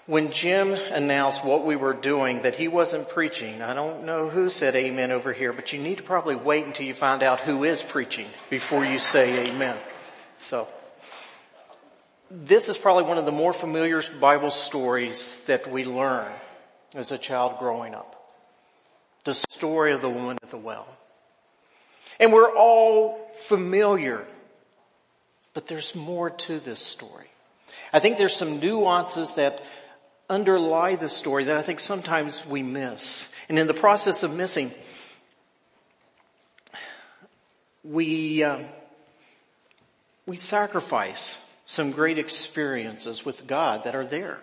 When Jim announced what we were doing, that he wasn't preaching, I don't know who said amen over here, but you need to probably wait until you find out who is preaching before you say amen. So, this is probably one of the more familiar Bible stories that we learn as a child growing up. The story of the woman at the well. And we're all familiar, but there's more to this story. I think there's some nuances that underlie the story that I think sometimes we miss. And in the process of missing, we sacrifice some great experiences with God that are there.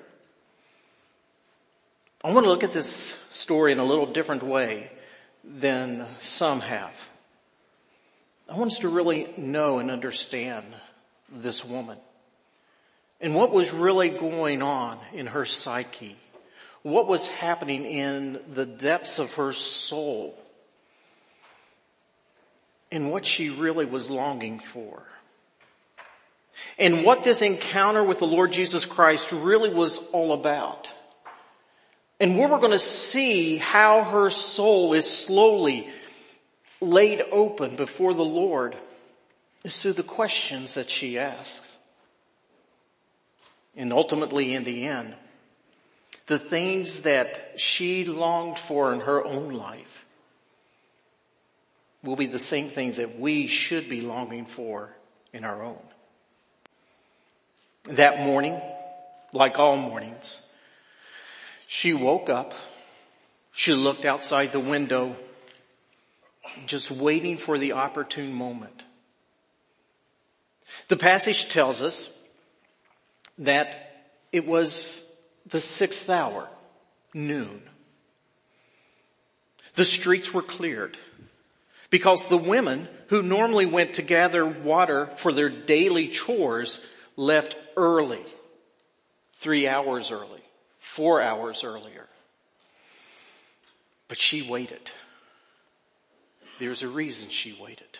I want to look at this story in a little different way than some have. I want us to really know and understand this woman and what was really going on in her psyche, what was happening in the depths of her soul, and what she really was longing for. And what this encounter with the Lord Jesus Christ really was all about. And where we're going to see how her soul is slowly laid open before the Lord is through the questions that she asks. And ultimately, in the end, the things that she longed for in her own life will be the same things that we should be longing for in our own. That morning, like all mornings, she woke up, she looked outside the window, just waiting for the opportune moment. The passage tells us that it was the 6th hour, noon. The streets were cleared because the women who normally went to gather water for their daily chores left early, 3 hours early, 4 hours earlier. But she waited. There's a reason she waited.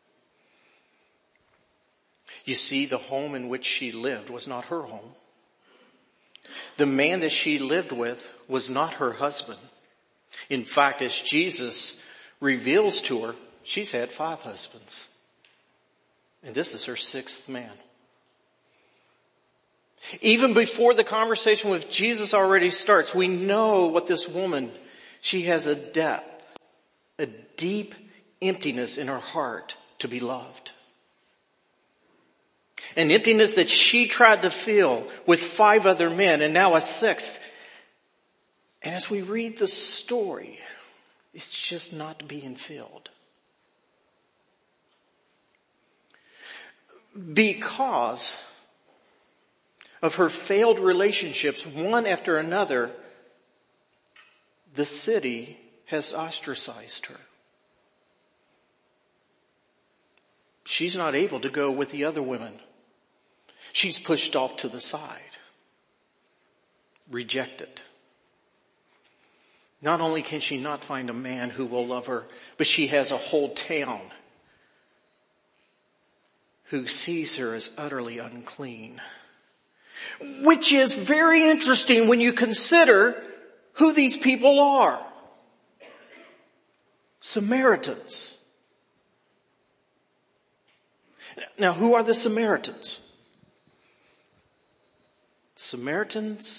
You see, the home in which she lived was not her home. The man that she lived with was not her husband. In fact, as Jesus reveals to her, she's had 5 husbands. And this is her 6th man. Even before the conversation with Jesus already starts, we know what this woman, she has a depth, a deep emptiness in her heart to be loved. An emptiness that she tried to fill with 5 other men and now a 6th. And as we read the story, it's just not being filled. Because of her failed relationships, one after another, the city has ostracized her. She's not able to go with the other women. She's pushed off to the side, rejected. Not only can she not find a man who will love her, but she has a whole town who sees her as utterly unclean. Which is very interesting when you consider who these people are. Samaritans. Now, who are the Samaritans? Samaritans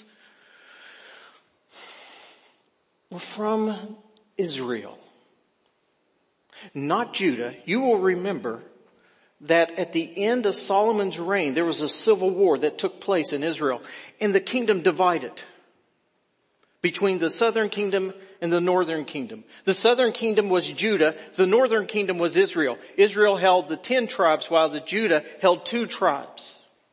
were from Israel, not Judah. You will remember that at the end of Solomon's reign, there was a civil war that took place in Israel, and the kingdom divided between the southern kingdom and the northern kingdom. The southern kingdom was Judah. The northern kingdom was Israel. Israel held the 10 tribes while the Judah held 2 tribes.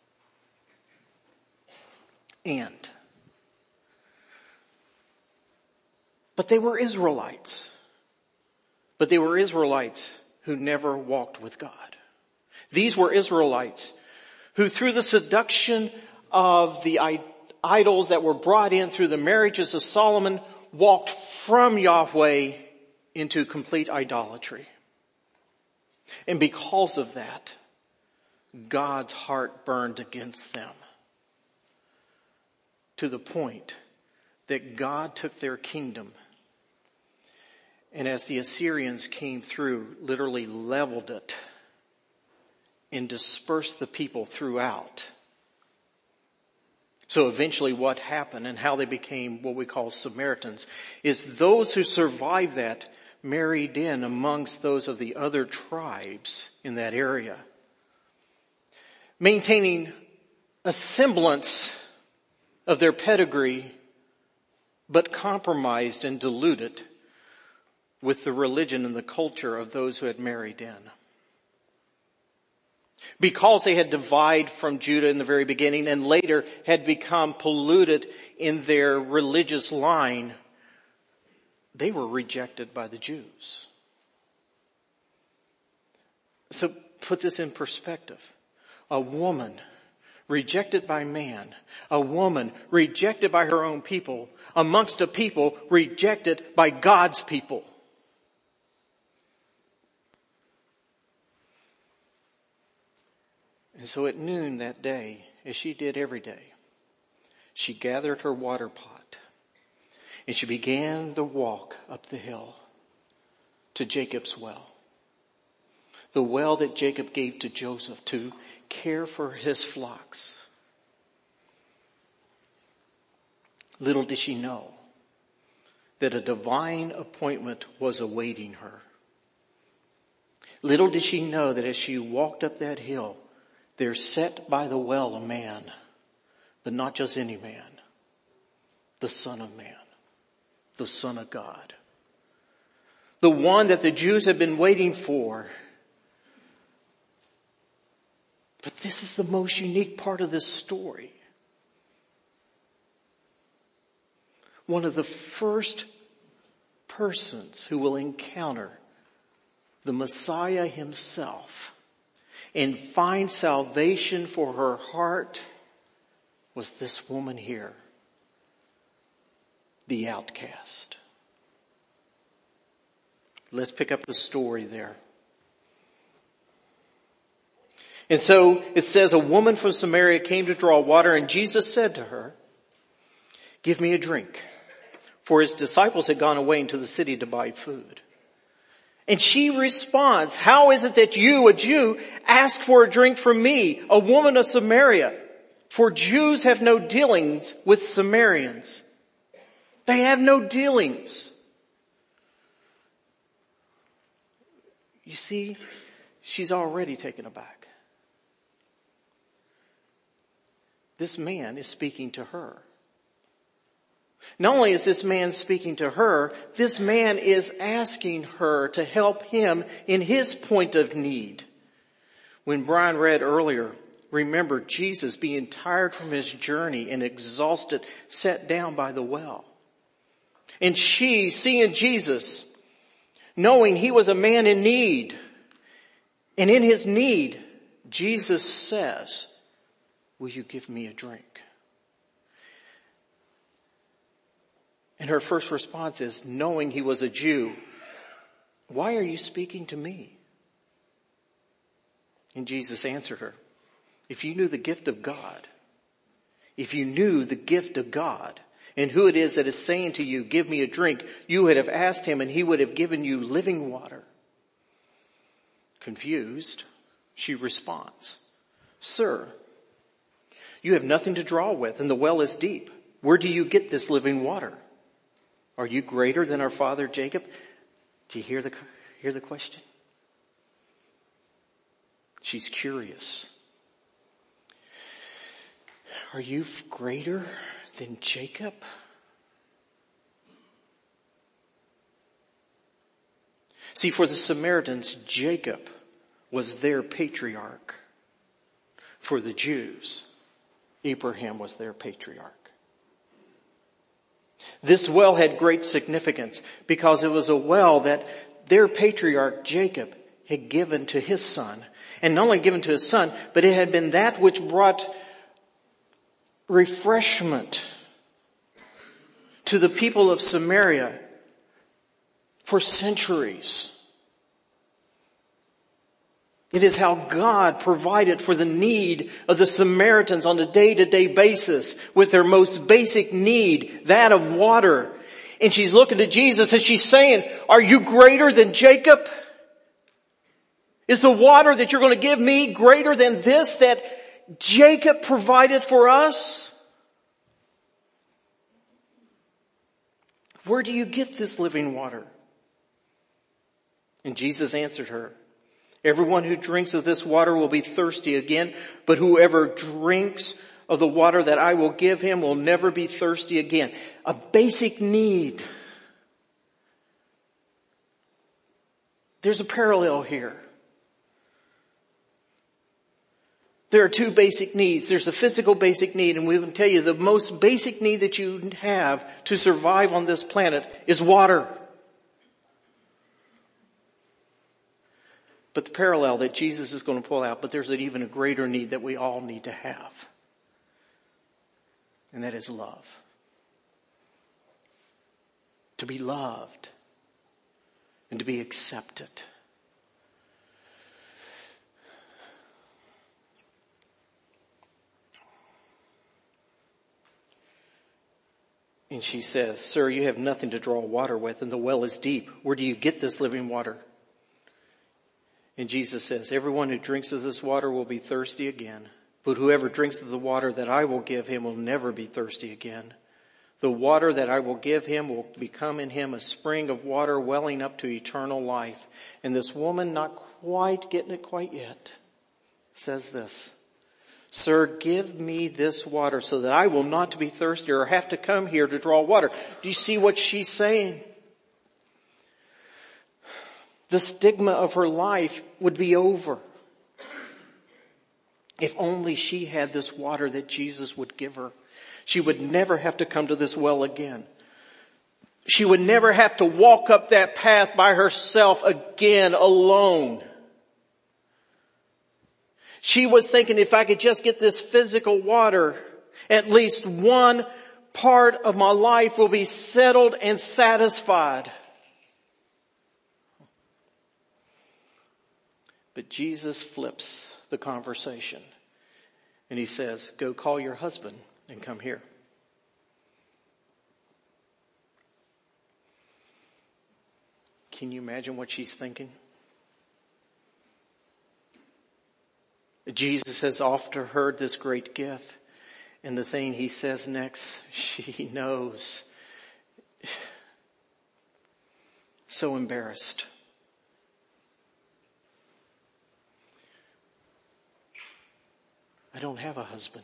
But they were Israelites. But they were Israelites who never walked with God. These were Israelites who, through the seduction of the idols that were brought in through the marriages of Solomon, walked from Yahweh into complete idolatry. And because of that, God's heart burned against them. to the point that God took their kingdom and as the Assyrians came through, literally leveled it and dispersed the people throughout. So eventually what happened and how they became what we call Samaritans is those who survived that married in amongst those of the other tribes in that area, maintaining a semblance of their pedigree, but compromised and diluted with the religion and the culture of those who had married in. Because they had divided from Judah in the very beginning and later had become polluted in their religious line, they were rejected by the Jews. So put this in perspective. A woman rejected by man, a woman rejected by her own people, amongst a people rejected by God's people. And so at noon that day, as she did every day, she gathered her water pot and she began the walk up the hill to Jacob's well. The well that Jacob gave to Joseph to care for his flocks. Little did she know that a divine appointment was awaiting her. Little did she know that as she walked up that hill, there sat by the well a man, but not just any man, the Son of Man, the Son of God. The one that the Jews had been waiting for. But this is the most unique part of this story. One of the first persons who will encounter the Messiah himself and find salvation for her heart was this woman here, the outcast. Let's pick up the story there. And so it says, a woman from Samaria came to draw water, and Jesus said to her, "Give me a drink." For his disciples had gone away into the city to buy food. And she responds, "How is it that you, a Jew, ask for a drink from me, a woman of Samaria? For Jews have no dealings with Samaritans." They have no dealings. You see, she's already taken aback. This man is speaking to her. Not only is this man speaking to her, this man is asking her to help him in his point of need. When Brian read earlier, remember Jesus being tired from his journey and exhausted, sat down by the well. And she, seeing Jesus, knowing he was a man in need, and in his need, Jesus says, "Will you give me a drink?" And her first response is, knowing he was a Jew, "Why are you speaking to me?" And Jesus answered her, "If you knew the gift of God, if you knew the gift of God, and who it is that is saying to you, 'Give me a drink,' you would have asked him and he would have given you living water." Confused, she responds, "Sir, you have nothing to draw with and the well is deep. Where do you get this living water? Are you greater than our father Jacob?" Do you hear the question? She's curious. Are you greater than Jacob? See, for the Samaritans, Jacob was their patriarch. For the Jews, Abraham was their patriarch. This well had great significance because it was a well that their patriarch Jacob had given to his son. And not only given to his son, but it had been that which brought refreshment to the people of Samaria for centuries. It is how God provided for the need of the Samaritans on a day-to-day basis with their most basic need, that of water. And she's looking to Jesus and she's saying, are you greater than Jacob? Is the water that you're going to give me greater than this that Jacob provided for us? Where do you get this living water? And Jesus answered her, everyone who drinks of this water will be thirsty again, but whoever drinks of the water that I will give him will never be thirsty again. A basic need. There's a parallel here. There are two basic needs. There's a physical basic need, and we will tell you the most basic need that you have to survive on this planet is water. But the parallel that Jesus is going to pull out, but there's even a greater need that we all need to have. And that is love. To be loved. And to be accepted. And she says, sir, you have nothing to draw water with, and the well is deep. Where do you get this living water? And Jesus says, everyone who drinks of this water will be thirsty again. But whoever drinks of the water that I will give him will never be thirsty again. The water that I will give him will become in him a spring of water welling up to eternal life. And this woman, not quite getting it quite yet, says this, sir, give me this water so that I will not be thirsty or have to come here to draw water. Do you see what she's saying? The stigma of her life would be over if only she had this water that Jesus would give her. She would never have to come to this well again. She would never have to walk up that path by herself again alone. She was thinking, if I could just get this physical water, at least one part of my life will be settled and satisfied. But Jesus flips the conversation and he says, go call your husband and come here. Can you imagine what she's thinking? Jesus has offered her this great gift, and the thing he says next, she knows. So embarrassed. I don't have a husband.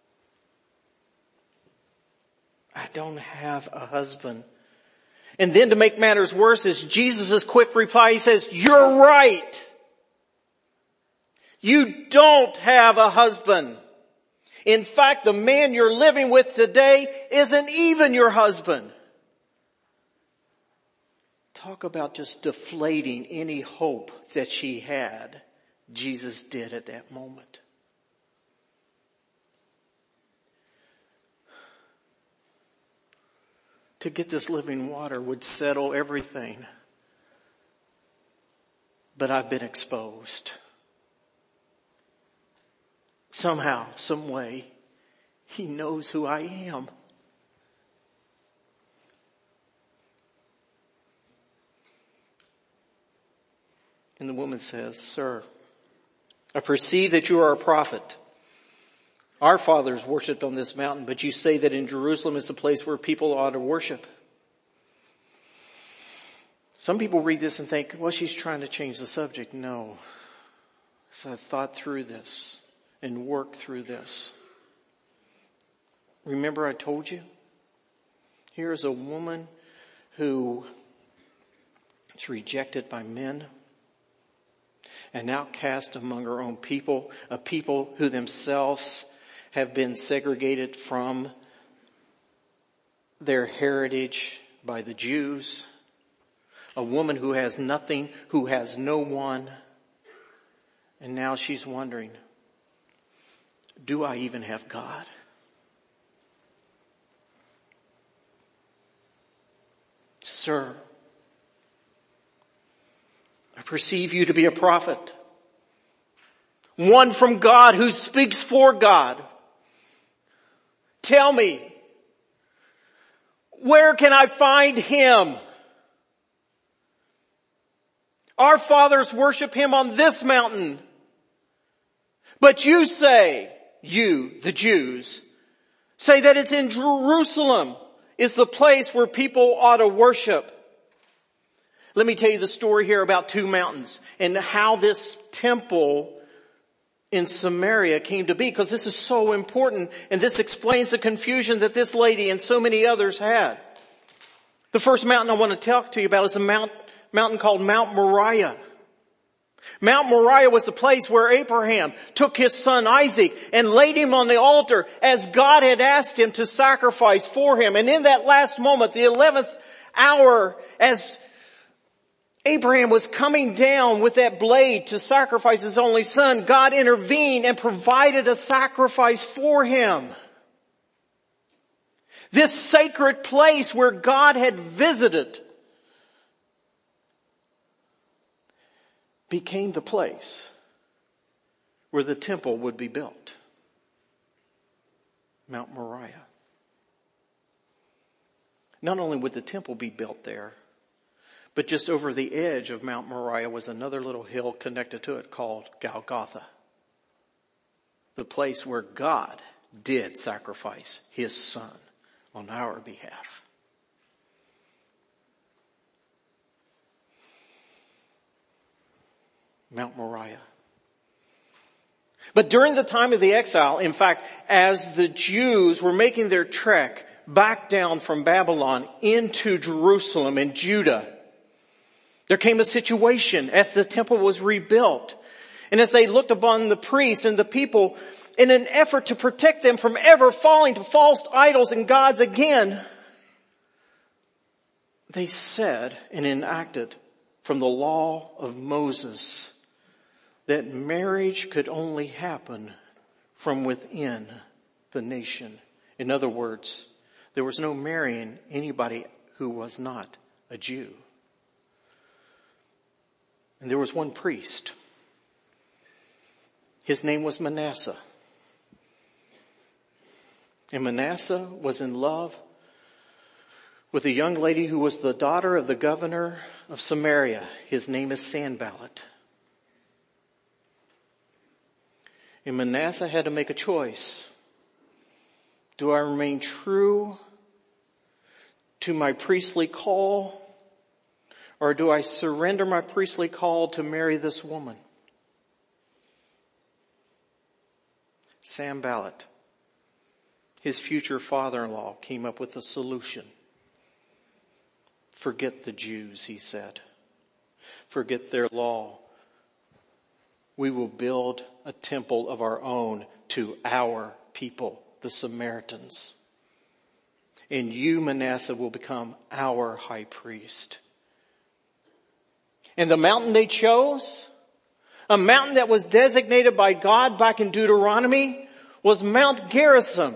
I don't have a husband. And then to make matters worse is Jesus' quick reply. He says, you're right. You don't have a husband. In fact, the man you're living with today isn't even your husband. Talk about just deflating any hope that she had. Jesus did at that moment. To get this living water would settle everything. But I've been exposed. Somehow, some way, he knows who I am. And the woman says, sir, I perceive that you are a prophet. Our fathers worshipped on this mountain, but you say that in Jerusalem is the place where people ought to worship. Some people read this and think, well, she's trying to change the subject. No. So I thought through this and worked through this. Remember I told you? Here is a woman who is rejected by men, an outcast among her own people, a people who themselves have been segregated from their heritage by the Jews. A woman who has nothing, who has no one. And now she's wondering, do I even have God? Sir, I perceive you to be a prophet. One from God who speaks for God. Tell me, where can I find him? Our fathers worship him on this mountain. But you say, you, the Jews, say that it's in Jerusalem is the place where people ought to worship. Let me tell you the story here about two mountains and how this temple in Samaria came to be, because this is so important, and this explains the confusion that this lady and so many others had. The first mountain I want to talk to you about is a mountain called Mount Moriah. Mount Moriah was the place where Abraham took his son Isaac and laid him on the altar as God had asked him to sacrifice for him. And in that last moment, the 11th hour, as Abraham was coming down with that blade to sacrifice his only son, God intervened and provided a sacrifice for him. This sacred place where God had visited became the place where the temple would be built. Mount Moriah. Not only would the temple be built there, but just over the edge of Mount Moriah was another little hill connected to it called Golgotha. The place where God did sacrifice his son on our behalf. Mount Moriah. But during the time of the exile, in fact, as the Jews were making their trek back down from Babylon into Jerusalem and Judah, there came a situation as the temple was rebuilt. And as they looked upon the priests and the people in an effort to protect them from ever falling to false idols and gods again, they said and enacted from the law of Moses that marriage could only happen from within the nation. In other words, there was no marrying anybody who was not a Jew. And there was one priest. His name was Manasseh. And Manasseh was in love with a young lady who was the daughter of the governor of Samaria. His name is Sanballat. And Manasseh had to make a choice. Do I remain true to my priestly call, or do I surrender my priestly call to marry this woman? Sanballat, his future father-in-law, came up with a solution. Forget the Jews, he said. Forget their law. We will build a temple of our own to our people, the Samaritans. And you, Manasseh, will become our high priest. And the mountain they chose, a mountain that was designated by God back in Deuteronomy, was Mount Gerizim.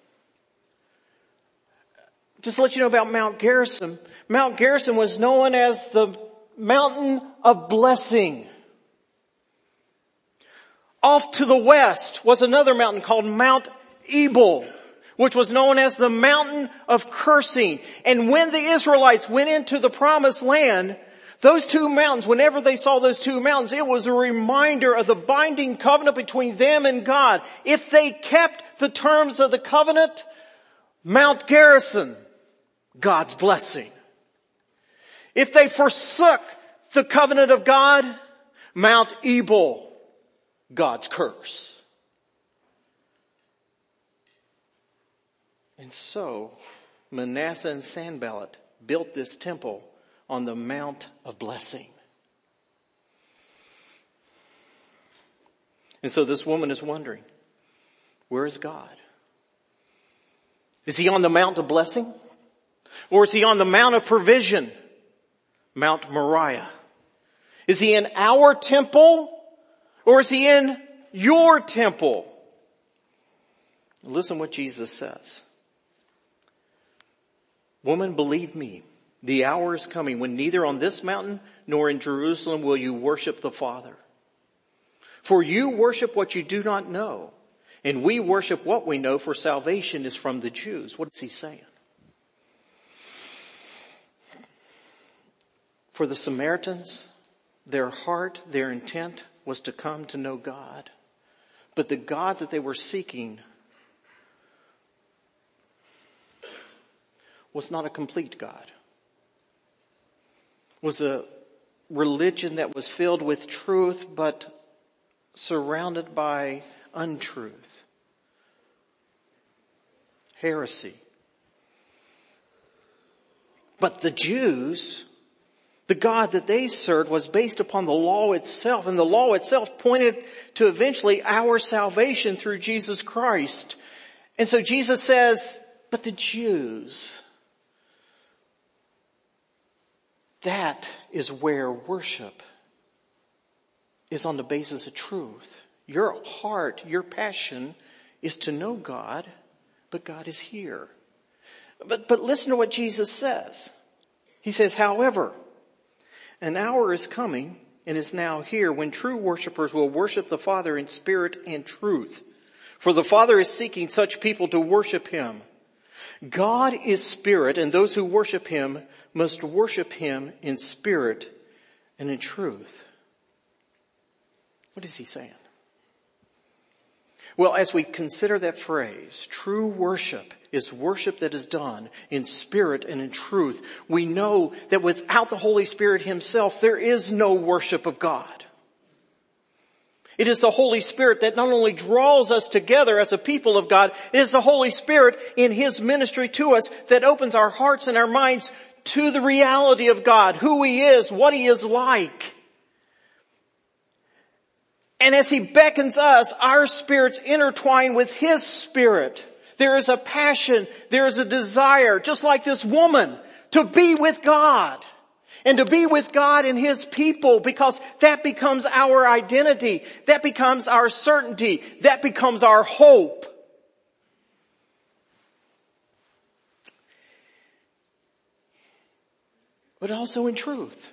Just to let you know about Mount Gerizim. Mount Gerizim was known as the mountain of blessing. Off to the west was another mountain called Mount Ebal, which was known as the mountain of cursing. And when the Israelites went into the promised land, those two mountains, whenever they saw those two mountains, it was a reminder of the binding covenant between them and God. If they kept the terms of the covenant, Mount Gerizim, God's blessing. If they forsook the covenant of God, Mount Ebal, God's curse. And so Manasseh and Sanballat built this temple on the Mount of Blessing. And so this woman is wondering, where is God? Is he on the Mount of Blessing? Or is he on the Mount of Provision, Mount Moriah? Is he in our temple? Or is he in your temple? Listen what Jesus says. Woman, believe me, the hour is coming when neither on this mountain nor in Jerusalem will you worship the Father. For you worship what you do not know, and we worship what we know, for salvation is from the Jews. What is he saying? For the Samaritans, their heart, their intent was to come to know God. But the God that they were seeking was not a complete God. Was a religion that was filled with truth, but surrounded by untruth, heresy. But the Jews, the God that they served was based upon the law itself, and the law itself pointed to eventually our salvation through Jesus Christ. And so Jesus says, but the Jews, that is where worship is on the basis of truth. Your heart, your passion is to know God, but God is here. But listen to what Jesus says. He says, however, an hour is coming and is now here when true worshipers will worship the Father in spirit and truth. For the Father is seeking such people to worship him. God is spirit, and those who worship him must worship him in spirit and in truth. What is he saying? Well, as we consider that phrase, true worship is worship that is done in spirit and in truth. We know that without the Holy Spirit himself, there is no worship of God. It is the Holy Spirit that not only draws us together as a people of God, it is the Holy Spirit in his ministry to us that opens our hearts and our minds to the reality of God, who he is, what he is like. And as he beckons us, our spirits intertwine with his spirit. There is a passion, there is a desire, just like this woman, to be with God. And to be with God and his people, because that becomes our identity. That becomes our certainty. That becomes our hope. But also in truth.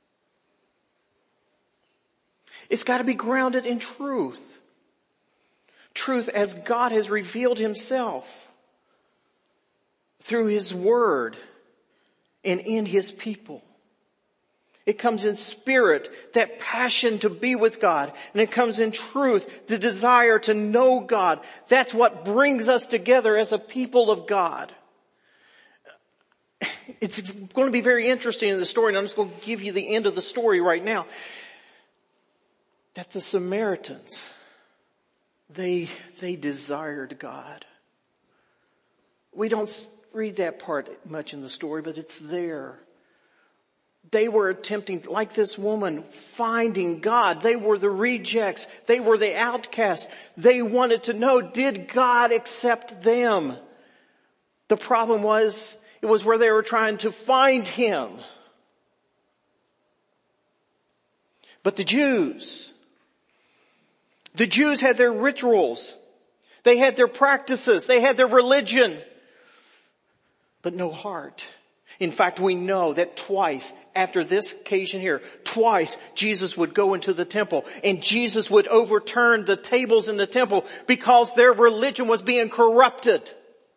It's got to be grounded in truth. Truth as God has revealed himself through his word and in his people. It comes in spirit, that passion to be with God. And it comes in truth, the desire to know God. That's what brings us together as a people of God. It's going to be very interesting in the story, and I'm just going to give you the end of the story right now. That the Samaritans, they desired God. We don't read that part much in the story, but it's there. They were attempting, like this woman, finding God. They were the rejects. They were the outcasts. They wanted to know, did God accept them? The problem was, it was where they were trying to find him. But the Jews had their rituals. They had their practices. They had their religion. But no heart. In fact, we know that twice after this occasion here, twice Jesus would go into the temple and Jesus would overturn the tables in the temple because their religion was being corrupted.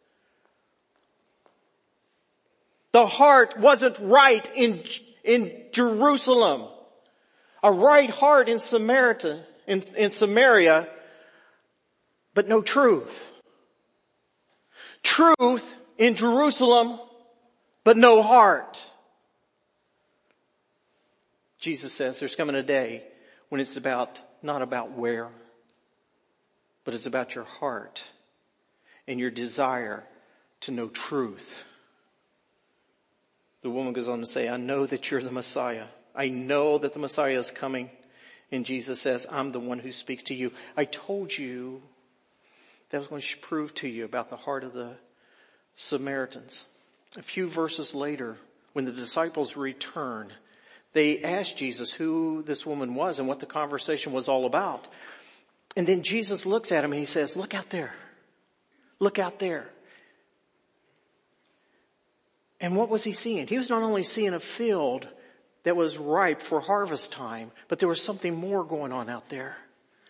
The heart wasn't right in Jerusalem. A right heart in Samaria, but no truth. Truth in Jerusalem, but no heart. Jesus says there's coming a day when it's not about where, but it's about your heart and your desire to know truth. The woman goes on to say, I know that you're the Messiah. I know that the Messiah is coming. And Jesus says, I'm the one who speaks to you. I told you that I was going to prove to you about the heart of the Samaritans. A few verses later, when the disciples return, they asked Jesus who this woman was and what the conversation was all about. And then Jesus looks at him and he says, look out there. Look out there. And what was he seeing? He was not only seeing a field that was ripe for harvest time, but there was something more going on out there.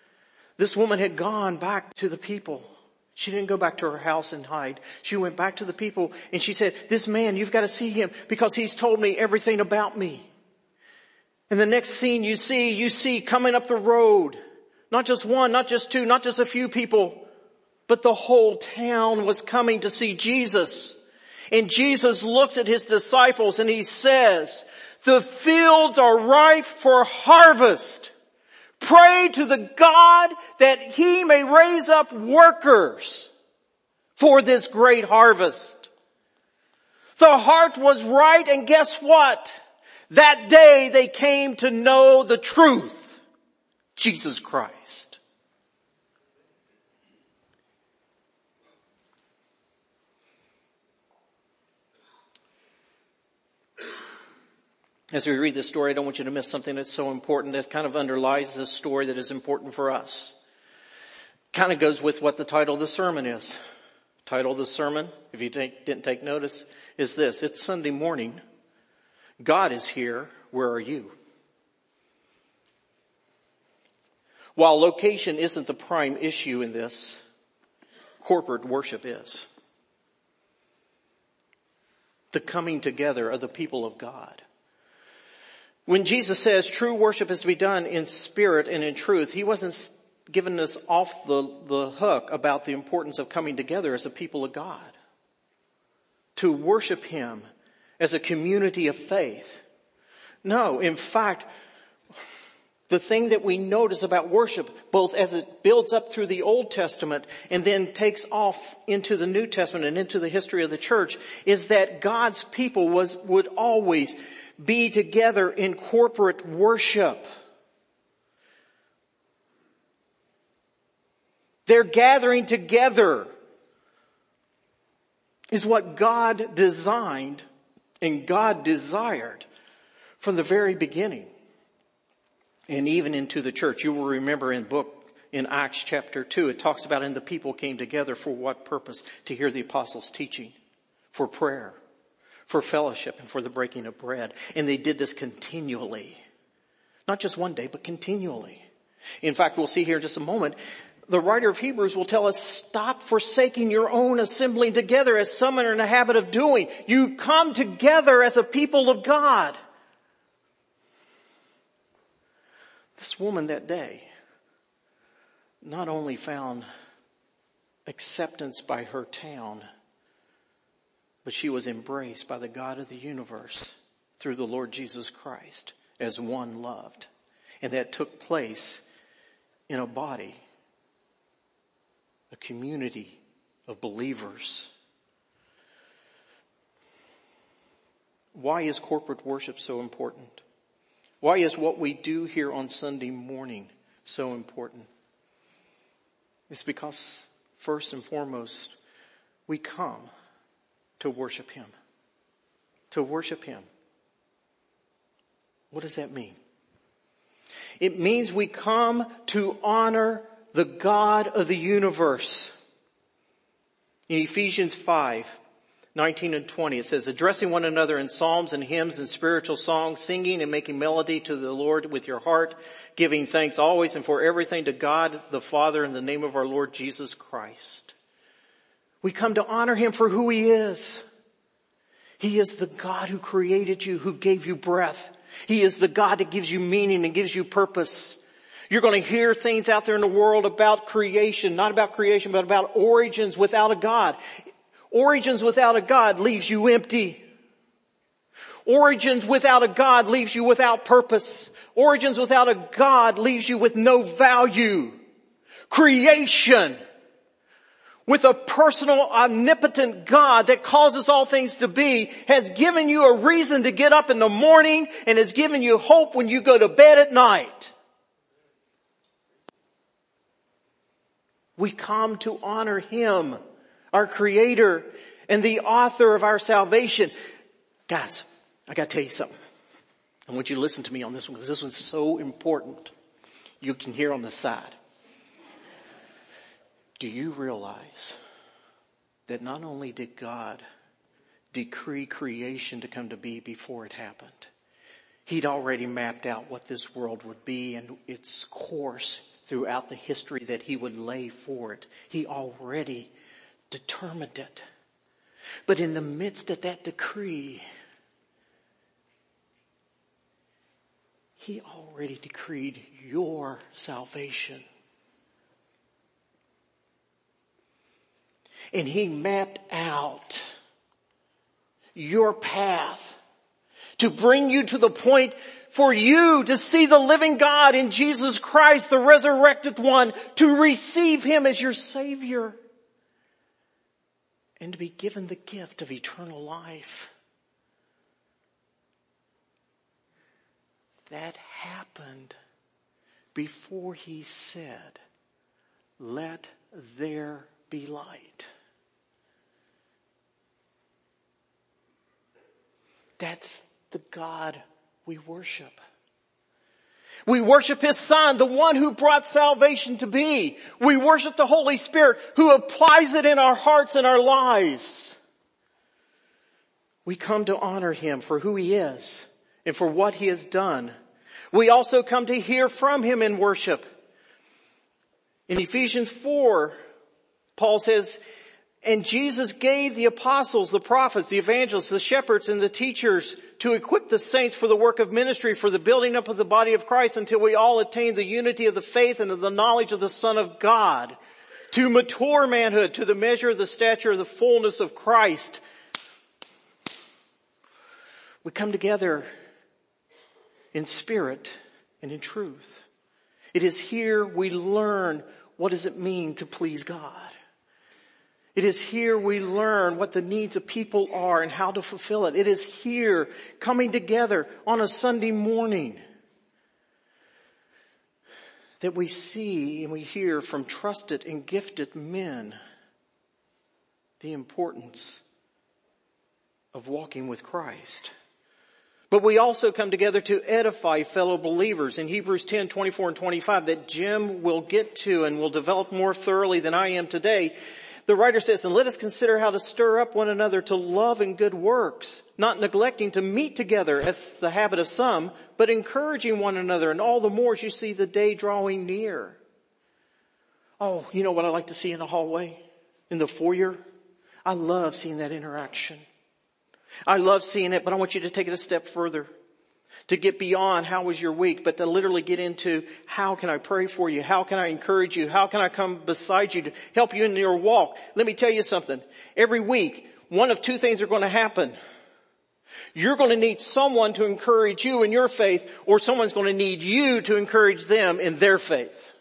This woman had gone back to the people. She didn't go back to her house and hide. She went back to the people and she said, this man, you've got to see him because he's told me everything about me. And the next scene you see coming up the road, not just one, not just two, not just a few people, but the whole town was coming to see Jesus. And Jesus looks at his disciples and he says, the fields are ripe for harvest. Pray to the God that he may raise up workers for this great harvest. The heart was right, and guess what? That day they came to know the truth, Jesus Christ. As we read this story, I don't want you to miss something that's so important that kind of underlies this story that is important for us. Kind of goes with what the title of the sermon is. Title of the sermon, if you didn't take notice, is this. It's Sunday morning. God is here. Where are you? While location isn't the prime issue in this, corporate worship is. The coming together of the people of God. When Jesus says true worship is to be done in spirit and in truth, he wasn't giving us off the hook about the importance of coming together as a people of God. To worship him as a community of faith. No, in fact, the thing that we notice about worship, both as it builds up through the Old Testament and then takes off into the New Testament and into the history of the church, is that God's people would always be together in corporate worship. Their gathering together is what God designed and God desired from the very beginning. And even into the church. You will remember in Acts chapter 2, it talks about, and the people came together for what purpose? To hear the apostles' teaching, for prayer, for fellowship, and for the breaking of bread. And they did this continually. Not just one day, but continually. In fact, we'll see here in just a moment, the writer of Hebrews will tell us, stop forsaking your own assembling together as some are in the habit of doing. You come together as a people of God. This woman that day not only found acceptance by her town, but she was embraced by the God of the universe through the Lord Jesus Christ as one loved. And that took place in a body, a community of believers. Why is corporate worship so important? Why is what we do here on Sunday morning so important? It's because, first and foremost, we come to worship him. To worship him. What does that mean? It means we come to honor the God of the universe. In Ephesians 5:19 and 20, it says, addressing one another in psalms and hymns and spiritual songs, singing and making melody to the Lord with your heart, giving thanks always and for everything to God the Father in the name of our Lord Jesus Christ. We come to honor him for who he is. He is the God who created you, who gave you breath. He is the God that gives you meaning and gives you purpose. You're going to hear things out there in the world about creation, not about creation, but about origins without a God. Origins without a God leaves you empty. Origins without a God leaves you without purpose. Origins without a God leaves you with no value. Creation with a personal, omnipotent God that causes all things to be has given you a reason to get up in the morning and has given you hope when you go to bed at night. We come to honor him, our creator and the author of our salvation. Guys, I got to tell you something. I want you to listen to me on this one because this one's so important. You can hear on the side. Do you realize that not only did God decree creation to come to be before it happened, he'd already mapped out what this world would be and its course throughout the history that he would lay for it. He already determined it. But in the midst of that decree, he already decreed your salvation. And he mapped out your path to bring you to the point for you to see the living God in Jesus Christ, the resurrected one, to receive him as your Savior and to be given the gift of eternal life. That happened before he said, "Let there be light." That's the God we worship. We worship his Son, the one who brought salvation to be. We worship the Holy Spirit who applies it in our hearts and our lives. We come to honor him for who he is and for what he has done. We also come to hear from him in worship. In Ephesians 4, Paul says, "And Jesus gave the apostles, the prophets, the evangelists, the shepherds, and the teachers to equip the saints for the work of ministry, for the building up of the body of Christ, until we all attain the unity of the faith and of the knowledge of the Son of God, to mature manhood, to the measure of the stature of the fullness of Christ." We come together in spirit and in truth. It is here we learn what does it mean to please God. It is here we learn what the needs of people are and how to fulfill it. It is here coming together on a Sunday morning that we see and we hear from trusted and gifted men the importance of walking with Christ. But we also come together to edify fellow believers. In Hebrews 10, 24 and 25 that Jim will get to and will develop more thoroughly than I am today, the writer says, "And let us consider how to stir up one another to love and good works, not neglecting to meet together as the habit of some, but encouraging one another, and all the more as you see the day drawing near." Oh, you know what I like to see in the hallway, in the foyer? I love seeing that interaction. I love seeing it, but I want you to take it a step further. To get beyond how was your week, but to literally get into how can I pray for you? How can I encourage you? How can I come beside you to help you in your walk? Let me tell you something. Every week, one of two things are going to happen. You're going to need someone to encourage you in your faith, or someone's going to need you to encourage them in their faith.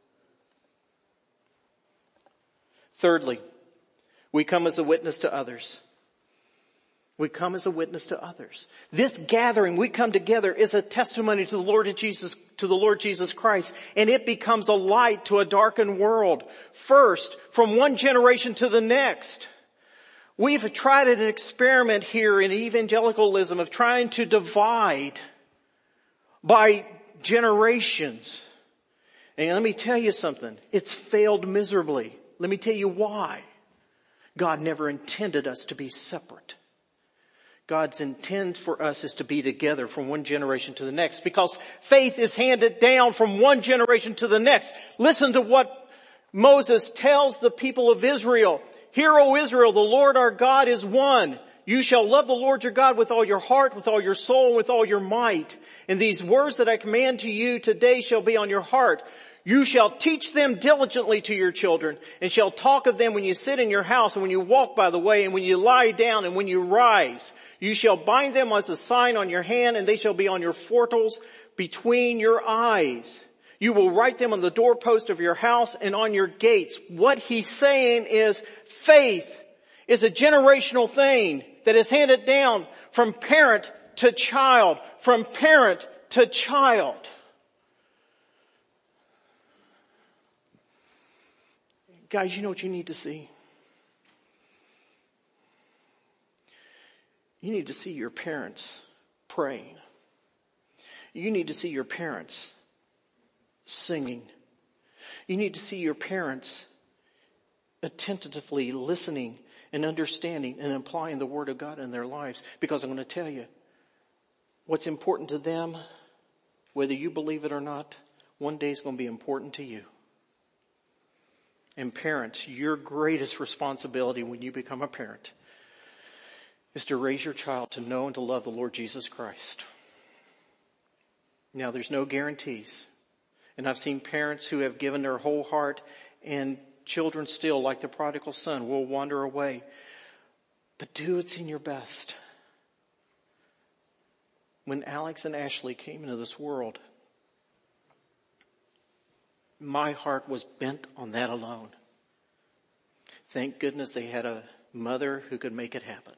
Thirdly, we come as a witness to others. We come as a witness to others. This gathering, we come together, is a testimony to the Lord Jesus Christ, and it becomes a light to a darkened world. First, from one generation to the next. We've tried an experiment here in evangelicalism of trying to divide by generations. And let me tell you something. It's failed miserably. Let me tell you why. God never intended us to be separate. God's intent for us is to be together from one generation to the next, because faith is handed down from one generation to the next. Listen to what Moses tells the people of Israel. "Hear, O Israel, the Lord our God is one. You shall love the Lord your God with all your heart, with all your soul, and with all your might. And these words that I command to you today shall be on your heart. You shall teach them diligently to your children, and shall talk of them when you sit in your house, and when you walk by the way, and when you lie down, and when you rise. You shall bind them as a sign on your hand, and they shall be on your fortals between your eyes. You will write them on the doorpost of your house and on your gates." What he's saying is faith is a generational thing that is handed down from parent to child, from parent to child. Guys, you know what you need to see? You need to see your parents praying. You need to see your parents singing. You need to see your parents attentively listening and understanding and applying the Word of God in their lives. Because I'm going to tell you, what's important to them, whether you believe it or not, one day is going to be important to you. And parents, your greatest responsibility when you become a parent is to raise your child to know and to love the Lord Jesus Christ. Now, there's no guarantees. And I've seen parents who have given their whole heart and children still, like the prodigal son, will wander away. But do what's in your best. When Alex and Ashley came into this world, my heart was bent on that alone. Thank goodness they had a mother who could make it happen.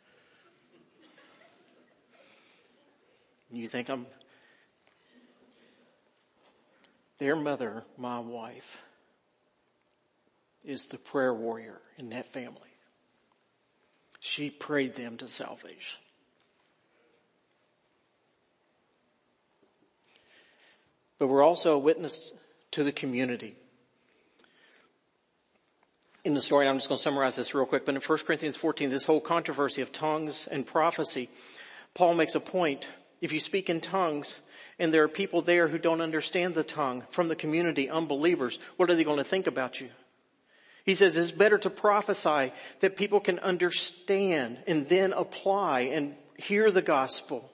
You think their mother, my wife, is the prayer warrior in that family. She prayed them to salvation. But we're also a witness to the community. In the story, I'm just going to summarize this real quick, but in 1 Corinthians 14, this whole controversy of tongues and prophecy, Paul makes a point. If you speak in tongues and there are people there who don't understand the tongue from the community, unbelievers, what are they going to think about you? He says it's better to prophesy that people can understand and then apply and hear the gospel.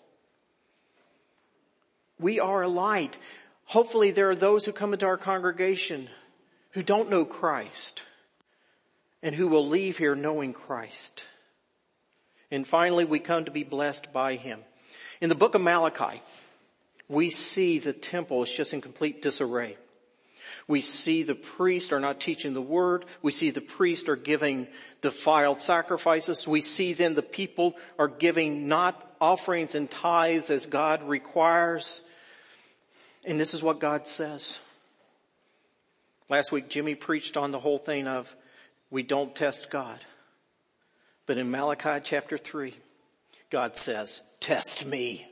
We are a light. Hopefully there are those who come into our congregation who don't know Christ and who will leave here knowing Christ. And finally, we come to be blessed by Him. In the book of Malachi, we see the temple is just in complete disarray. We see the priests are not teaching the word. We see the priests are giving defiled sacrifices. We see then the people are giving not offerings and tithes as God requires. And this is what God says. Last week, Jimmy preached on the whole thing of we don't test God. But in Malachi chapter 3, God says, test me.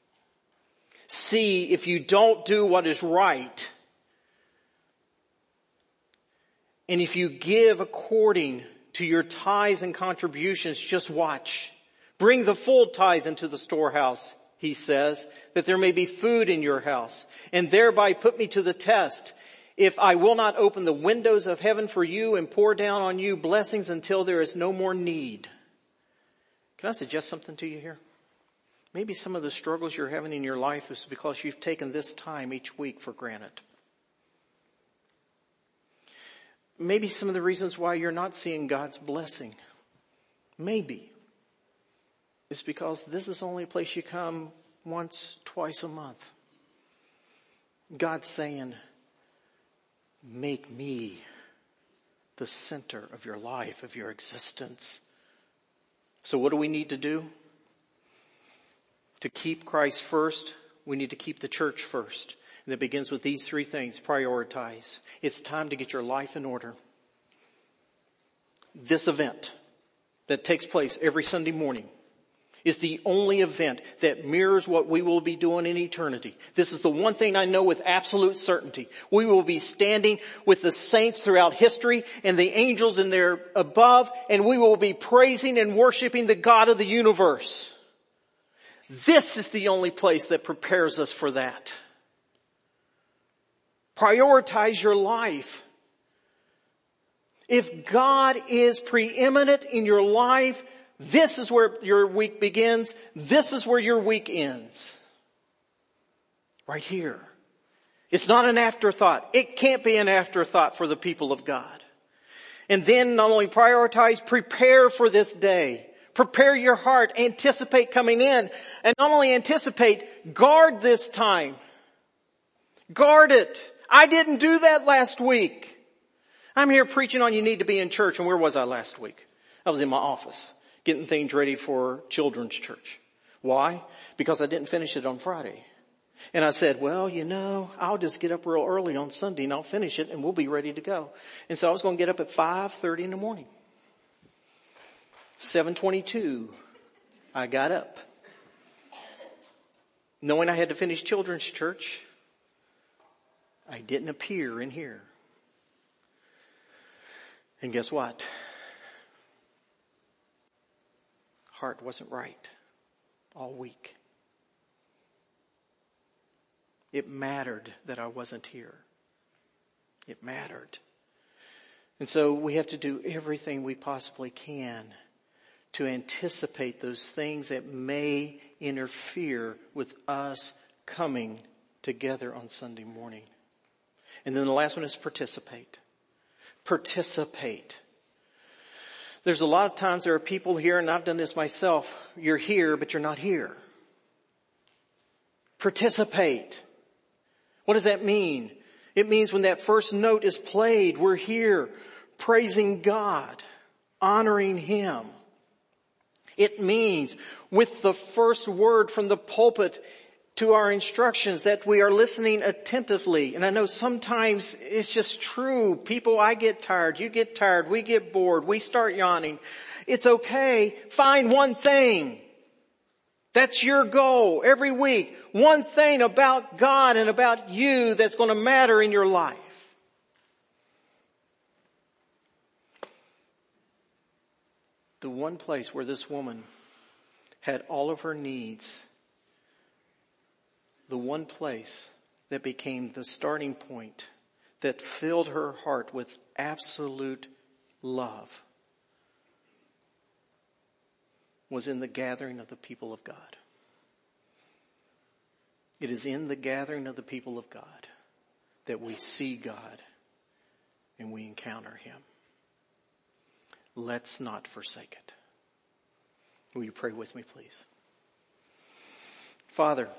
See if you don't do what is right. And if you give according to your tithes and contributions, just watch. Bring the full tithe into the storehouse, he says, that there may be food in your house, and thereby put me to the test, if I will not open the windows of heaven for you and pour down on you blessings until there is no more need. Can I suggest something to you here? Maybe some of the struggles you're having in your life is because you've taken this time each week for granted. Maybe some of the reasons why you're not seeing God's blessing, maybe, is because this is the only place you come once, twice a month. God's saying, make me the center of your life, of your existence. So what do we need to do? To keep Christ first, we need to keep the church first. And it begins with these three things. Prioritize. It's time to get your life in order. This event that takes place every Sunday morning is the only event that mirrors what we will be doing in eternity. This is the one thing I know with absolute certainty. We will be standing with the saints throughout history and the angels in there above, and we will be praising and worshiping the God of the universe. This is the only place that prepares us for that. Prioritize your life. If God is preeminent in your life, this is where your week begins. This is where your week ends. Right here. It's not an afterthought. It can't be an afterthought for the people of God. And then not only prioritize, prepare for this day. Prepare your heart. Anticipate coming in. And not only anticipate, guard this time. Guard it. I didn't do that last week. I'm here preaching on you need to be in church. And where was I last week? I was in my office getting things ready for children's church. Why? Because I didn't finish it on Friday. And I said, well, I'll just get up real early on Sunday and I'll finish it and we'll be ready to go. And so I was going to get up at 5:30 in the morning. 7:22, I got up. Knowing I had to finish children's church, I didn't appear in here. And guess what? Heart wasn't right all week. It mattered that I wasn't here. It mattered. And so we have to do everything we possibly can to anticipate those things that may interfere with us coming together on Sunday morning. And then the last one is participate. Participate. There's a lot of times there are people here, and I've done this myself. You're here, but you're not here. Participate. What does that mean? It means when that first note is played, we're here praising God, honoring Him. It means with the first word from the pulpit to our instructions that we are listening attentively. And I know sometimes it's just true. People, I get tired. You get tired. We get bored. We start yawning. It's okay. Find one thing. That's your goal every week. One thing about God and about you that's going to matter in your life. The one place where this woman had all of her needs, the one place that became the starting point that filled her heart with absolute love was in the gathering of the people of God. It is in the gathering of the people of God that we see God and we encounter Him. Let's not forsake it. Will you pray with me, please? Father,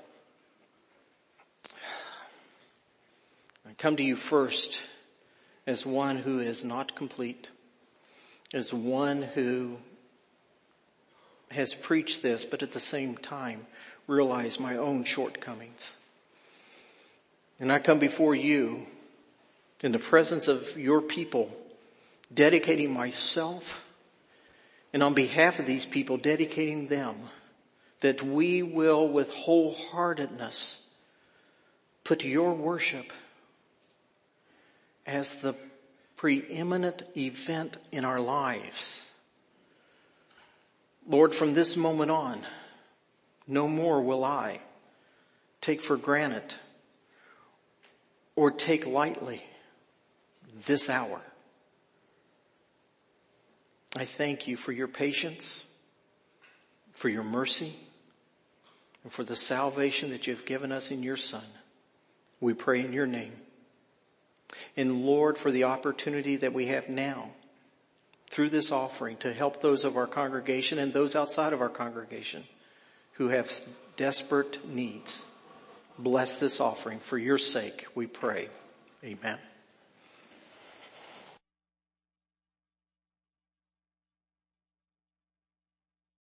I come to you first as one who is not complete, as one who has preached this, but at the same time realize my own shortcomings. And I come before you in the presence of your people, dedicating myself, and on behalf of these people, dedicating them, that we will with wholeheartedness put your worship as the preeminent event in our lives. Lord, from this moment on, no more will I take for granted or take lightly this hour. I thank you for your patience, for your mercy, and for the salvation that you have given us in your Son. We pray in your name. And Lord, for the opportunity that we have now through this offering to help those of our congregation and those outside of our congregation who have desperate needs. Bless this offering for your sake, we pray. Amen.